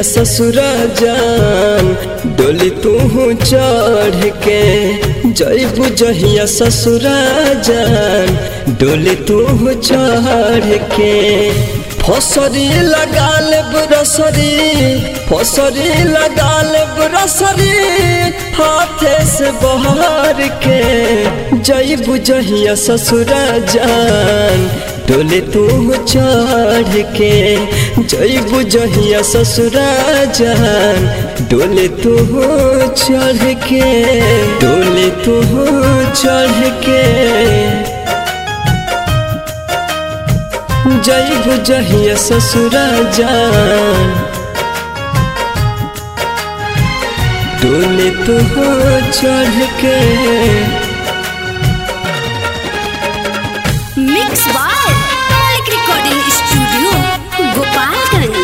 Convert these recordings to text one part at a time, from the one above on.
ससुरा जान डोली तू चढ़ के जइबू जहिया ससुरा जान डोली तू चढ़ के फसरी लगा ले बरसरी फसरी लगा ले बरसरी हाथे से बहार के जइबू जहिया ससुरा जान डोले तू चढ़ के जइबू जहिया ससुरा जान डोले तू चढ़ के डोले तू चढ़ के जइबू जहिया ससुरा जान डोले तू चढ़ के। Mix by Malik recording studio Gopalganj.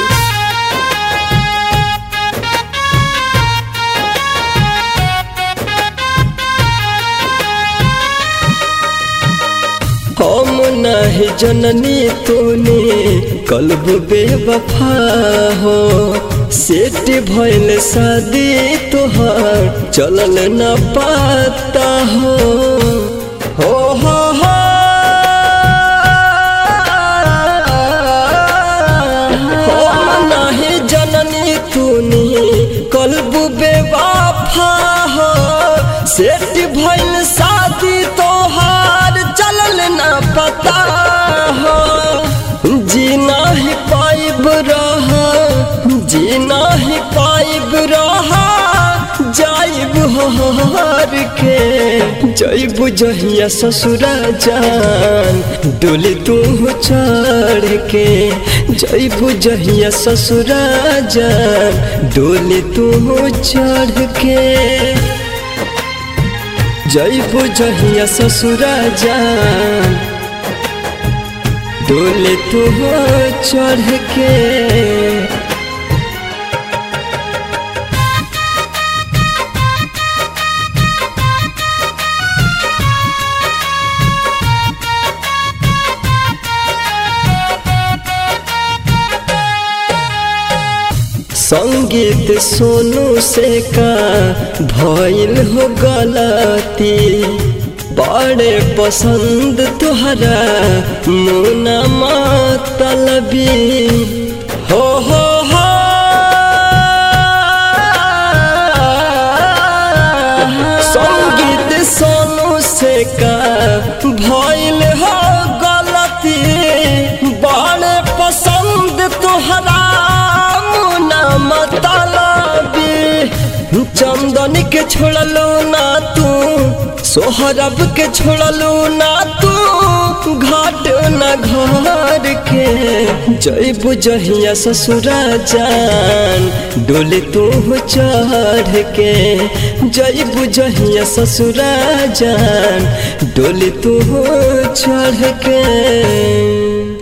हम नहीं जननी तूने कल्ब बेवफा हो सेट भइल शादी तोहार चलल न पाता हो हम नहीं जननी तूने कल्ब बेवफा हो सेट भइल शादी तोहार चलल न पता हो जीना ही पाइब रहा जीना ही पाइब रहा जाइब हार के जइबू जहिया ससुरा जान डोली तू चढ़ के जइबू जहिया ससुरा जान डोली तू चढ़ के जइबू जहिया ससुरा जान डोले तू चढ़ के। संगीत सोनू से का भइल हो गलती बड़े पसंद तुहरा मुना मतलबी हो संगीत सोनू से का भइल हो गलती बड़े पसंद तुहरा मुना मतलबी चंदन के छोड़लो ना तू सोहरब के छोड़लू ना तू घाट न घर के जइबू जहिया ससुरा जान डोले तू चढ़ के जइबू जहिया ससुरा जान डोले तू चढ़ के।